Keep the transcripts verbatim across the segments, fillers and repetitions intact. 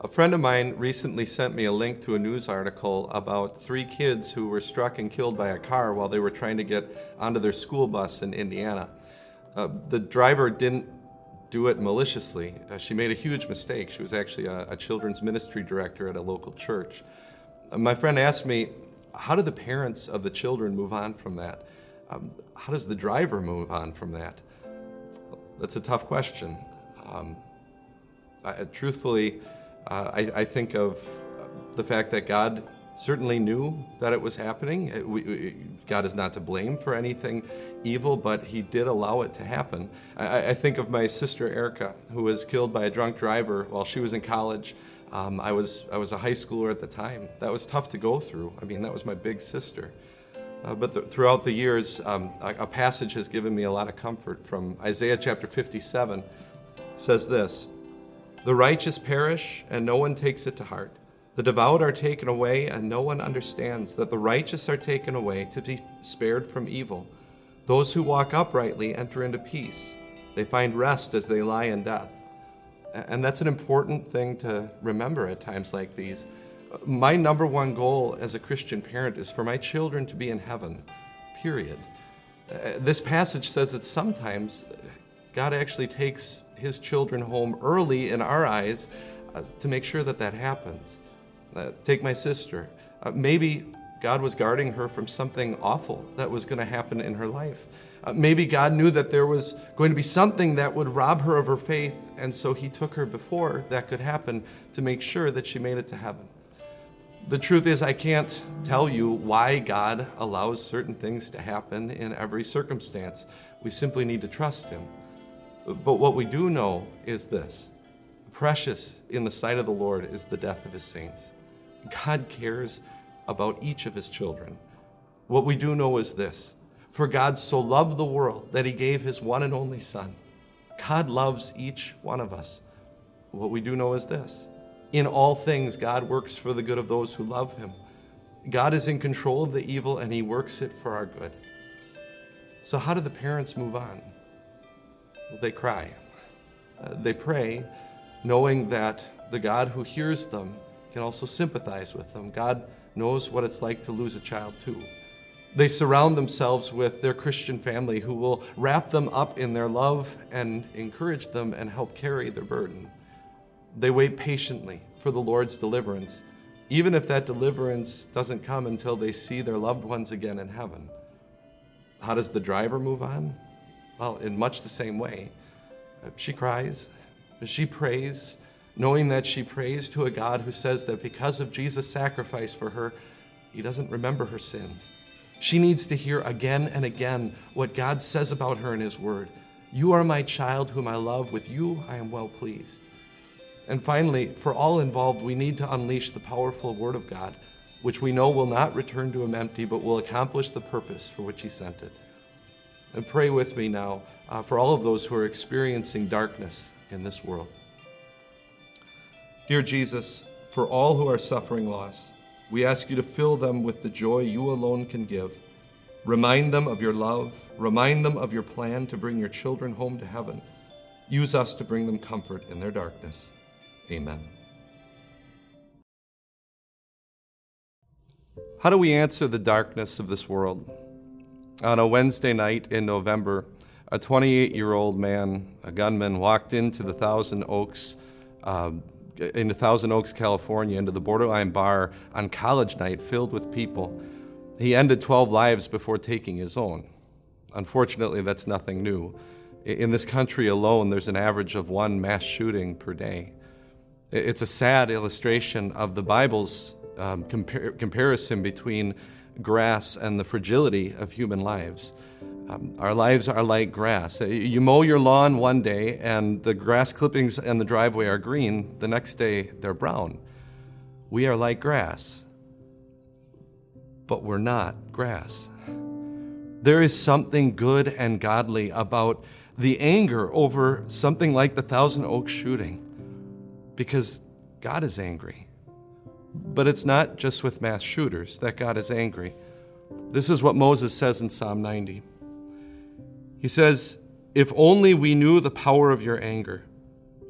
A friend of mine recently sent me a link to a news article about three kids who were struck and killed by a car while they were trying to get onto their school bus in Indiana. Uh, the driver didn't do it maliciously. Uh, she made a huge mistake. She was actually a, a children's ministry director at a local church. Uh, my friend asked me, how do the parents of the children move on from that? Um, how does the driver move on from that? That's a tough question. Um, I, truthfully, uh, I, I think of the fact that God certainly knew that it was happening. It, we, God is not to blame for anything evil, but he did allow it to happen. I, I think of my sister Erica, who was killed by a drunk driver while she was in college. Um, I was I was a high schooler at the time. That was tough to go through. I mean, that was my big sister. Uh, but the, throughout the years, um, a, a passage has given me a lot of comfort from Isaiah chapter fifty-seven. It says this, "The righteous perish, and no one takes it to heart. The devout are taken away, and no one understands that the righteous are taken away to be spared from evil. Those who walk uprightly enter into peace. They find rest as they lie in death." And that's an important thing to remember at times like these. My number one goal as a Christian parent is for my children to be in heaven, period. Uh, this passage says that sometimes God actually takes his children home early in our eyes uh, to make sure that that happens. Uh, take my sister. Uh, maybe God was guarding her from something awful that was going to happen in her life. Uh, maybe God knew that there was going to be something that would rob her of her faith, and so he took her before that could happen to make sure that she made it to heaven. The truth is, I can't tell you why God allows certain things to happen in every circumstance. We simply need to trust him. But what we do know is this: precious in the sight of the Lord is the death of his saints. God cares about each of his children. What we do know is this: for God so loved the world that he gave his one and only Son. God loves each one of us. What we do know is this: in all things, God works for the good of those who love him. God is in control of the evil, and he works it for our good. So how do the parents move on? Well, they cry. Uh, they pray, knowing that the God who hears them can also sympathize with them. God knows what it's like to lose a child too. They surround themselves with their Christian family who will wrap them up in their love and encourage them and help carry their burden. They wait patiently for the Lord's deliverance, even if that deliverance doesn't come until they see their loved ones again in heaven. How does the driver move on? Well, in much the same way. She cries, she prays, knowing that she prays to a God who says that because of Jesus' sacrifice for her, he doesn't remember her sins. She needs to hear again and again what God says about her in his word. "You are my child whom I love. With you I am well pleased." And finally, for all involved, we need to unleash the powerful word of God, which we know will not return to him empty, but will accomplish the purpose for which he sent it. And pray with me now uh, for all of those who are experiencing darkness in this world. Dear Jesus, for all who are suffering loss, we ask you to fill them with the joy you alone can give. Remind them of your love. Remind them of your plan to bring your children home to heaven. Use us to bring them comfort in their darkness. Amen. How do we answer the darkness of this world? On a Wednesday night in November, a twenty-eight-year-old man, a gunman, walked into the Thousand Oaks uh, into Thousand Oaks, California, into the Borderline Bar on college night filled with people. He ended twelve lives before taking his own. Unfortunately, that's nothing new. In this country alone, there's an average of one mass shooting per day. It's a sad illustration of the Bible's um, compar- comparison between grass and the fragility of human lives. Um, our lives are like grass. You mow your lawn one day and the grass clippings and the driveway are green. The next day, they're brown. We are like grass, but we're not grass. There is something good and godly about the anger over something like the Thousand Oaks shooting, because God is angry. But it's not just with mass shooters that God is angry. This is what Moses says in Psalm ninety. He says, "If only we knew the power of your anger,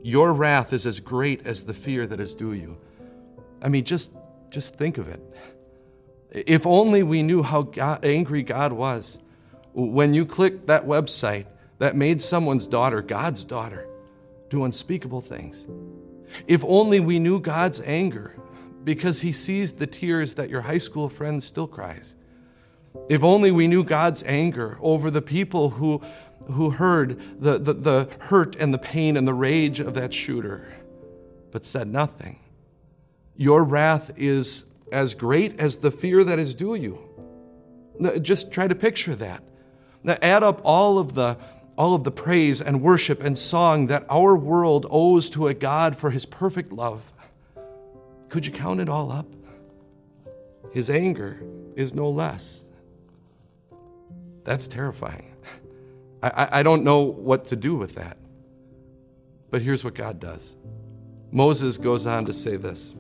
Your wrath is as great as the fear that is due you. I mean, just, just think of it. If only we knew how God, angry God was when you clicked that website that made someone's daughter, God's daughter, do unspeakable things. If only we knew God's anger because he sees the tears that your high school friend still cries. If only we knew God's anger over the people who, who heard the, the, the hurt and the pain and the rage of that shooter, but said nothing. Your wrath is as great as the fear that is due you. Just try to picture that. Now add up all of the all of the praise and worship and song that our world owes to a God for his perfect love. Could you count it all up? His anger is no less. That's terrifying. I, I don't know what to do with that. But here's what God does. Moses goes on to say this.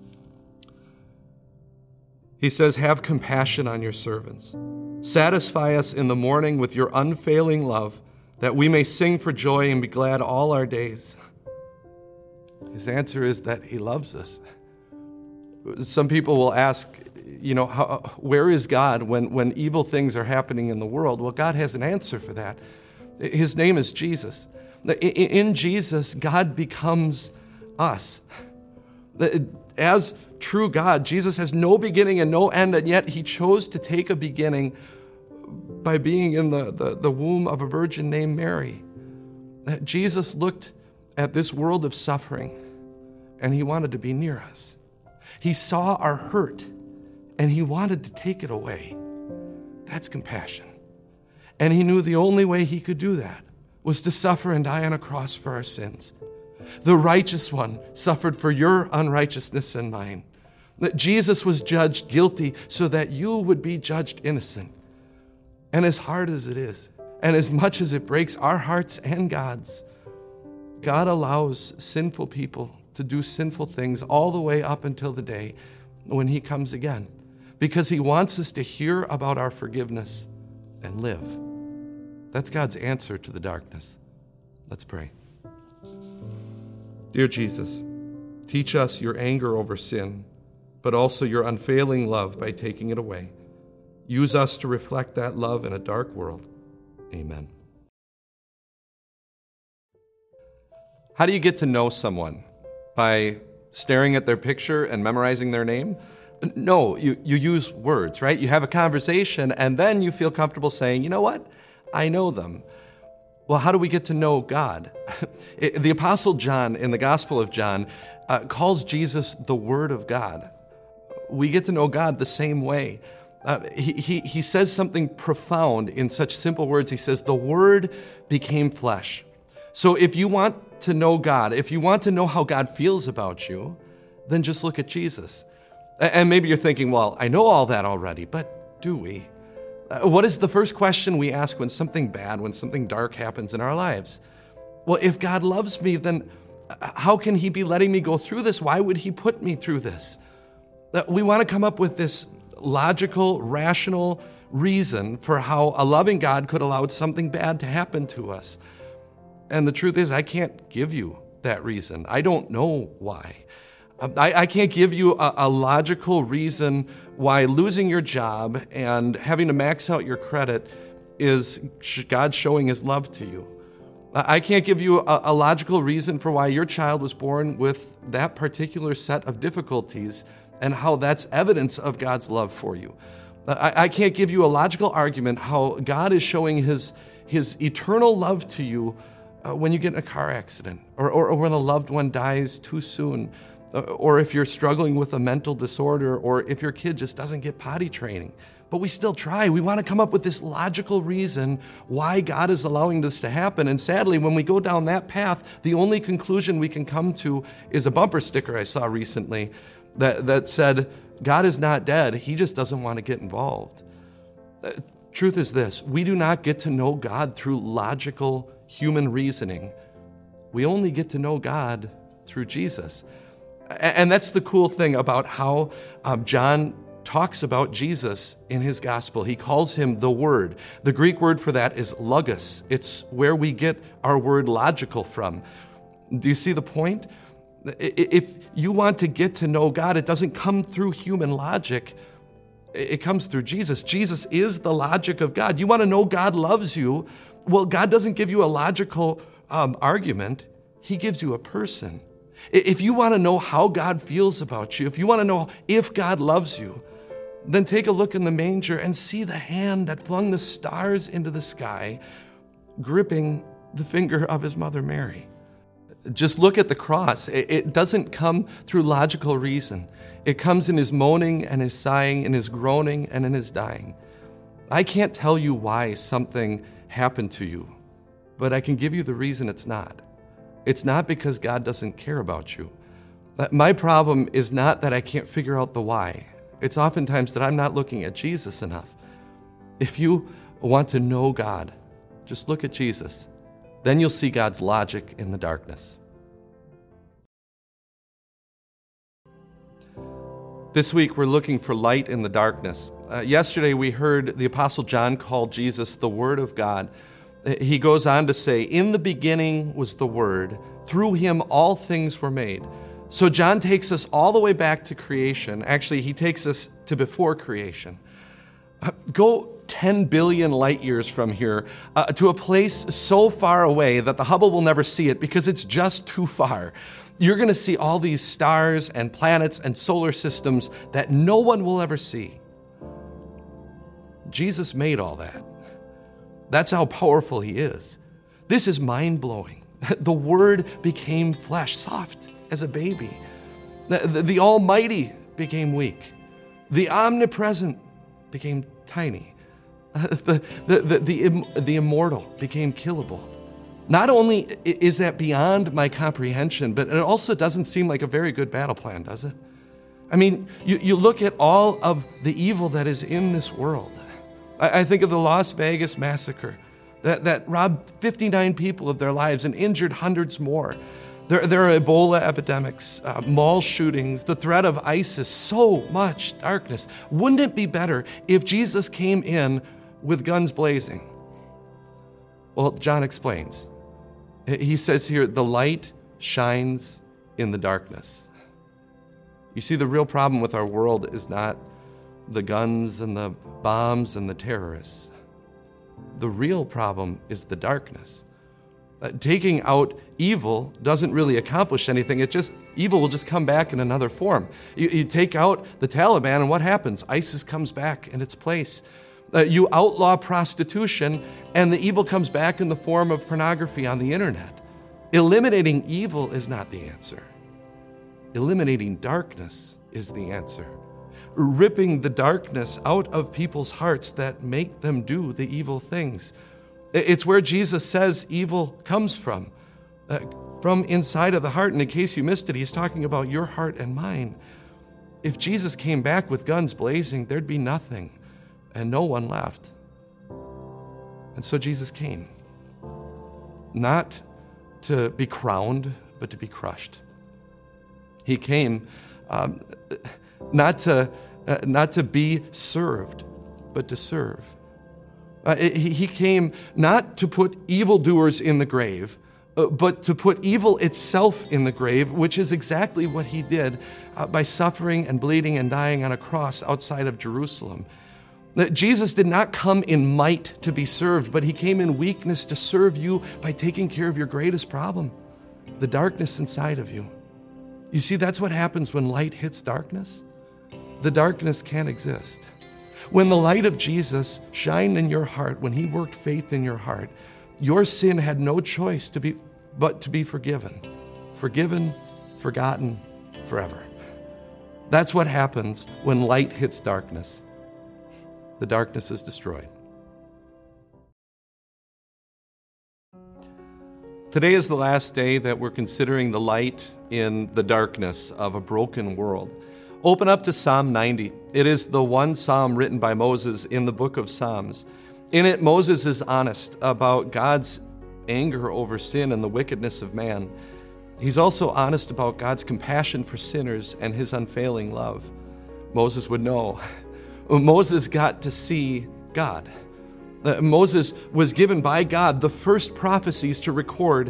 He says, have compassion on your servants. Satisfy us in the morning with your unfailing love, that we may sing for joy and be glad all our days. His answer is that he loves us. Some people will ask, you know, how, where is God when, when evil things are happening in the world? Well, God has an answer for that. His name is Jesus. In Jesus, God becomes us. As true God, Jesus has no beginning and no end, and yet he chose to take a beginning by being in the, the, the womb of a virgin named Mary. Jesus looked at this world of suffering, and he wanted to be near us. He saw our hurt, and he wanted to take it away. That's compassion. And he knew the only way he could do that was to suffer and die on a cross for our sins. The righteous one suffered for your unrighteousness and mine. That Jesus was judged guilty so that you would be judged innocent. And as hard as it is, and as much as it breaks our hearts and God's, God allows sinful people to do sinful things all the way up until the day when he comes again, because he wants us to hear about our forgiveness and live. That's God's answer to the darkness. Let's pray. Dear Jesus, teach us your anger over sin, but also your unfailing love by taking it away. Use us to reflect that love in a dark world. Amen. How do you get to know someone? By staring at their picture and memorizing their name? No, you, you use words, right? You have a conversation, and then you feel comfortable saying, you know what? I know them. Well, how do we get to know God? The Apostle John in the Gospel of John uh, calls Jesus the Word of God. We get to know God the same way. Uh, he, he, he says something profound in such simple words. He says, the Word became flesh. So if you want to know God, if you want to know how God feels about you, then just look at Jesus. And maybe you're thinking, well, I know all that already, but do we? Uh, what is the first question we ask when something bad, when something dark happens in our lives? Well, if God loves me, then how can he be letting me go through this? Why would he put me through this? Uh, we want to come up with this logical, rational reason for how a loving God could allow something bad to happen to us. And the truth is, I can't give you that reason. I don't know why. I, I can't give you a, a logical reason why losing your job and having to max out your credit is God showing his love to you. I can't give you a, a logical reason for why your child was born with that particular set of difficulties and how that's evidence of God's love for you. I, I can't give you a logical argument how God is showing his, his eternal love to you uh, when you get in a car accident, or, or, or when a loved one dies too soon, uh, or if you're struggling with a mental disorder, or if your kid just doesn't get potty training. But we still try. We want to come up with this logical reason why God is allowing this to happen. And sadly, when we go down that path, the only conclusion we can come to is a bumper sticker I saw recently that, that said, God is not dead. He just doesn't want to get involved. Uh, truth is this: we do not get to know God through logical human reasoning. We only get to know God through Jesus. And that's the cool thing about how um, John talks about Jesus in his gospel. He calls him the Word. The Greek word for that is logos. It's where we get our word logical from. Do you see the point? If you want to get to know God, it doesn't come through human logic. It comes through Jesus. Jesus is the logic of God. You want to know God loves you? Well, God doesn't give you a logical um, argument. He gives you a person. If you want to know how God feels about you, if you want to know if God loves you, then take a look in the manger and see the hand that flung the stars into the sky, gripping the finger of his mother Mary. Just look at the cross. It doesn't come through logical reason. It comes in his moaning and his sighing, in his groaning and in his dying. I can't tell you why something happened to you, but I can give you the reason it's not. It's not because God doesn't care about you. My problem is not that I can't figure out the why. It's oftentimes that I'm not looking at Jesus enough. If you want to know God, just look at Jesus. Then you'll see God's logic in the darkness. This week, we're looking for light in the darkness. Uh, yesterday, we heard the Apostle John call Jesus the Word of God. He goes on to say, "In the beginning was the Word. Through him all things were made." So John takes us all the way back to creation. Actually, he takes us to before creation. Uh, go ten billion light years from here uh, to a place so far away that the Hubble will never see it because it's just too far. You're going to see all these stars and planets and solar systems that no one will ever see. Jesus made all that. That's how powerful he is. This is mind-blowing. The Word became flesh, soft as a baby. The, the, the Almighty became weak. The Omnipresent became tiny. Uh, the, the, the, the, the immortal became killable. Not only is that beyond my comprehension, but it also doesn't seem like a very good battle plan, does it? I mean, you, you look at all of the evil that is in this world. I, I think of the Las Vegas massacre that, that robbed fifty-nine people of their lives and injured hundreds more. There, there are Ebola epidemics, uh, mall shootings, the threat of ISIS, so much darkness. Wouldn't it be better if Jesus came in with guns blazing? Well, John explains. He says here, the light shines in the darkness. You see, the real problem with our world is not the guns and the bombs and the terrorists. The real problem is the darkness. Uh, taking out evil doesn't really accomplish anything. It just, evil will just come back in another form. You, you take out the Taliban and what happens? ISIS comes back in its place. Uh, you outlaw prostitution and the evil comes back in the form of pornography on the internet. Eliminating evil is not the answer. Eliminating darkness is the answer. Ripping the darkness out of people's hearts that make them do the evil things. It's where Jesus says evil comes from, uh, from inside of the heart. And in case you missed it, he's talking about your heart and mine. If Jesus came back with guns blazing, there'd be nothing and no one left. And so Jesus came, not to be crowned, but to be crushed. He came um, not to uh, not to be served, but to serve. Uh, he, he came not to put evildoers in the grave, uh, but to put evil itself in the grave, which is exactly what he did uh, by suffering and bleeding and dying on a cross outside of Jerusalem. That Jesus did not come in might to be served, but he came in weakness to serve you by taking care of your greatest problem, the darkness inside of you. You see, that's what happens when light hits darkness. The darkness can't exist. When the light of Jesus shined in your heart, when he worked faith in your heart, your sin had no choice to be but to be forgiven. Forgiven, forgotten, forever. That's what happens when light hits darkness. The darkness is destroyed. Today is the last day that we're considering the light in the darkness of a broken world. Open up to Psalm ninety. It is the one psalm written by Moses in the book of Psalms. In it, Moses is honest about God's anger over sin and the wickedness of man. He's also honest about God's compassion for sinners and his unfailing love. Moses would know. Moses got to see God. Uh, Moses was given by God the first prophecies to record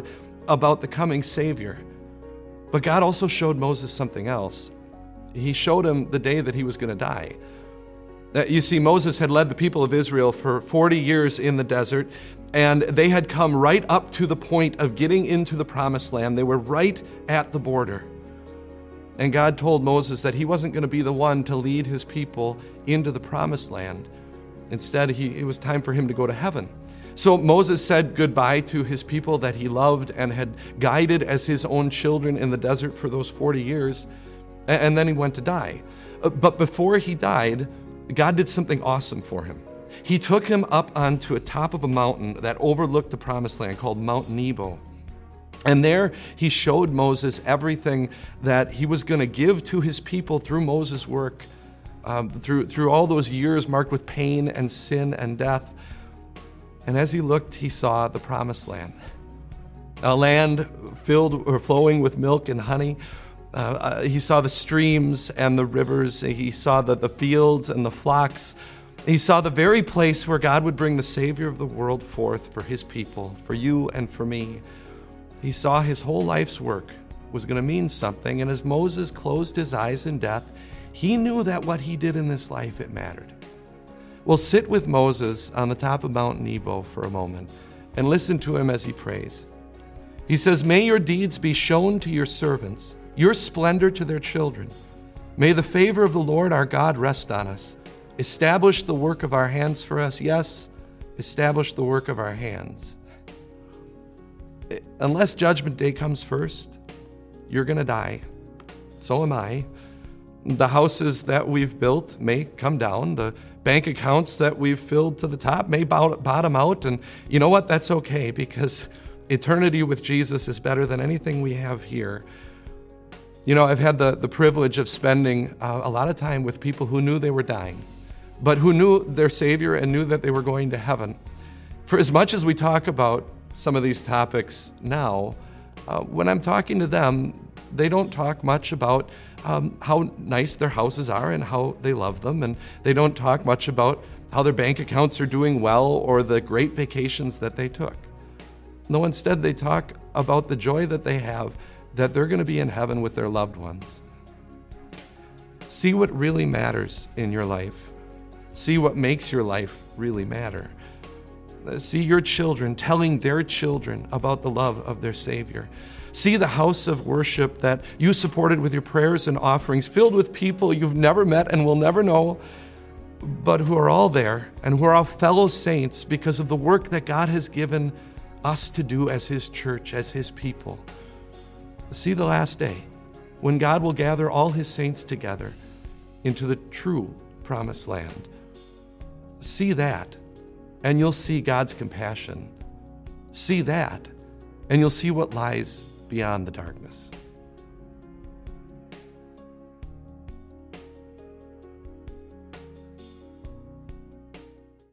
about the coming Savior. But God also showed Moses something else. He showed him the day that he was going to die. Uh, You see, Moses had led the people of Israel for forty years in the desert, and they had come right up to the point of getting into the promised land. They were right at the border. And God told Moses that he wasn't going to be the one to lead his people into the promised land. Instead, he, it was time for him to go to heaven. So Moses said goodbye to his people that he loved and had guided as his own children in the desert for those forty years, and, and then he went to die. Uh, But before he died, God did something awesome for him. He took him up onto a top of a mountain that overlooked the promised land called Mount Nebo. And there he showed Moses everything that he was going to give to his people through Moses' work, um, through, through all those years marked with pain and sin and death. And as he looked, he saw the promised land, a land filled or flowing with milk and honey. Uh, uh, he saw the streams and the rivers. He saw the, the fields and the flocks. He saw the very place where God would bring the Savior of the world forth for his people, for you and for me. He saw his whole life's work was going to mean something, and as Moses closed his eyes in death, he knew that what he did in this life, it mattered. Well, sit with Moses on the top of Mount Nebo for a moment and listen to him as he prays. He says, "May your deeds be shown to your servants, your splendor to their children. May the favor of the Lord our God rest on us. Establish the work of our hands for us." Yes, establish the work of our hands. Unless Judgment Day comes first, you're going to die. So am I. The houses that we've built may come down. The bank accounts that we've filled to the top may bottom out. And you know what? That's okay, because eternity with Jesus is better than anything we have here. You know, I've had the, the privilege of spending uh, a lot of time with people who knew they were dying, but who knew their Savior and knew that they were going to heaven. For as much as we talk about some of these topics now, uh, when I'm talking to them, they don't talk much about um, how nice their houses are and how they love them, and they don't talk much about how their bank accounts are doing well or the great vacations that they took. No, instead they talk about the joy that they have, that they're going to be in heaven with their loved ones. See what really matters in your life. See what makes your life really matter. See your children telling their children about the love of their Savior. See the house of worship that you supported with your prayers and offerings, filled with people you've never met and will never know, but who are all there and who are all fellow saints because of the work that God has given us to do as His church, as His people. See the last day, when God will gather all His saints together into the true promised land. See that, and you'll see God's compassion. See that, and you'll see what lies beyond the darkness.